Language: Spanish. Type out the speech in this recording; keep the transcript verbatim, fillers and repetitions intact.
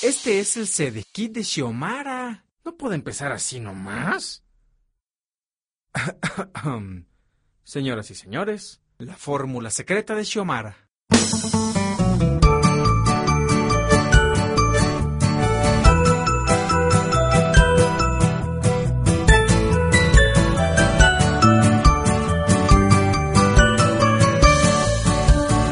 Este es el seed kit de Xiomara. No puede empezar así nomás. Señoras y señores, la fórmula secreta de Xiomara.